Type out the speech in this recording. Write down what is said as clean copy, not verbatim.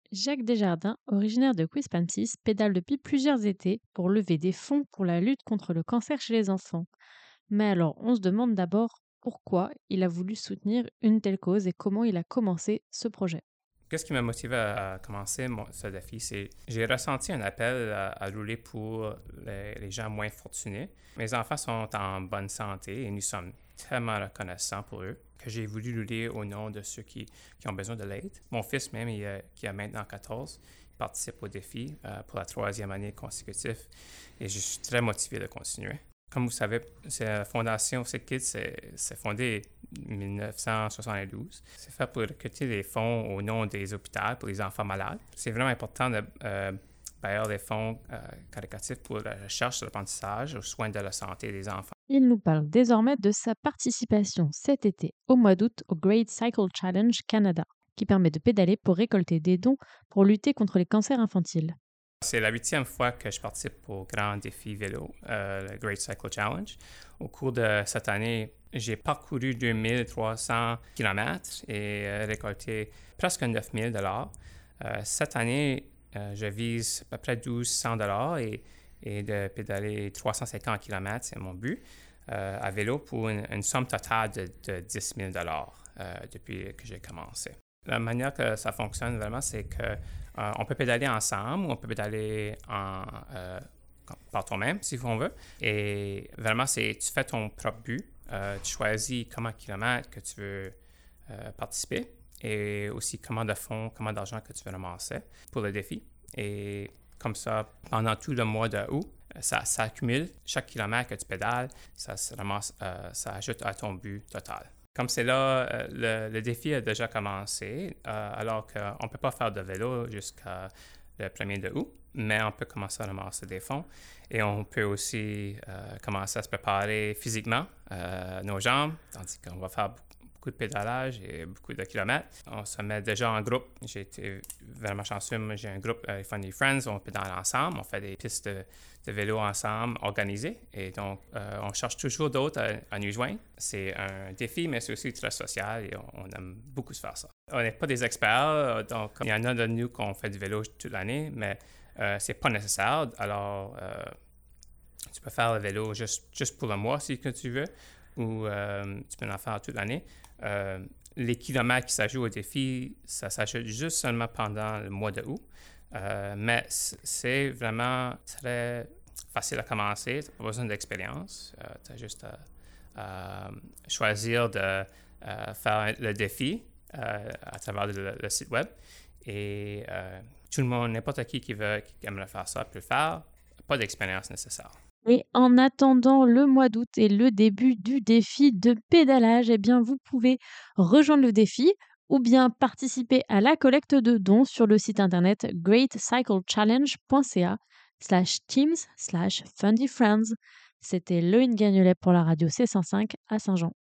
Jacques Desjardins, originaire de Quispamsis, pédale depuis plusieurs étés pour lever des fonds pour la lutte contre le cancer chez les enfants. Mais alors, on se demande d'abord pourquoi il a voulu soutenir une telle cause et comment il a commencé ce projet. Qu'est-ce qui m'a motivé à commencer ce défi? C'est j'ai ressenti un appel à rouler pour les gens moins fortunés. Mes enfants sont en bonne santé et nous sommes tellement reconnaissants pour eux que j'ai voulu rouler au nom de ceux qui ont besoin de l'aide. Mon fils même, qui a maintenant 14, il participe au défi pour la troisième année consécutive et je suis très motivé de continuer. Comme vous savez, la fondation SickKids, c'est fondé en 1972. C'est fait pour recruter des fonds au nom des hôpitaux pour les enfants malades. C'est vraiment important de bailler des fonds caritatifs pour la recherche, l'apprentissage, aux soins de la santé des enfants. Il nous parle désormais de sa participation cet été, au mois d'août, au Great Cycle Challenge Canada, qui permet de pédaler pour récolter des dons pour lutter contre les cancers infantiles. C'est la 8e fois que je participe au grand défi vélo, le Great Cycle Challenge. Au cours de cette année, j'ai parcouru 2300 km et récolté presque 9000 dollars. Cette année, je vise à peu près 1200 dollars et de pédaler 350 km, c'est mon but, à vélo pour une somme totale de 10 000 dollars depuis que j'ai commencé. La manière que ça fonctionne vraiment, c'est que on peut pédaler ensemble ou on peut pédaler par toi-même, si on veut. Et vraiment, tu fais ton propre but. Tu choisis combien de kilomètres que tu veux participer et aussi combien de fonds, combien d'argent que tu veux ramasser pour le défi. Et comme ça, pendant tout le mois d'août, ça accumule. Chaque kilomètre que tu pédales, ça se ramasse, ça ajoute à ton but total. Comme c'est là, le défi a déjà commencé, alors qu'on ne peut pas faire de vélo jusqu'à le 1er août, mais on peut commencer à ramasser des fonds et on peut aussi commencer à se préparer physiquement, nos jambes, tandis qu'on va faire beaucoup de pédalage et beaucoup de kilomètres. On se met déjà en groupe. J'ai été vraiment chanceux. Moi, j'ai un groupe, Funny Friends, on pédale ensemble, on fait des pistes de vélo ensemble organisées. Et donc, on cherche toujours d'autres à nous joindre. C'est un défi, mais c'est aussi très social et on aime beaucoup se faire ça. On n'est pas des experts, donc il y en a de nous qui ont fait du vélo toute l'année, mais c'est pas nécessaire. Alors, tu peux faire le vélo juste pour le mois si que tu veux, ou tu peux en faire toute l'année. Les kilomètres qui s'ajoutent au défi, ça s'ajoute juste seulement pendant le mois de août. Mais c'est vraiment très facile à commencer. Tu n'as pas besoin d'expérience. Tu as juste à choisir de faire le défi à travers le site web. Et tout le monde, n'importe qui aimerait faire ça, peut le faire. Pas d'expérience nécessaire. Et en attendant le mois d'août et le début du défi de pédalage, eh bien, vous pouvez rejoindre le défi ou bien participer à la collecte de dons sur le site internet greatcyclechallenge.ca/teams/fundyfriends. C'était Loïc Gagnolet pour la radio C105 à Saint-Jean.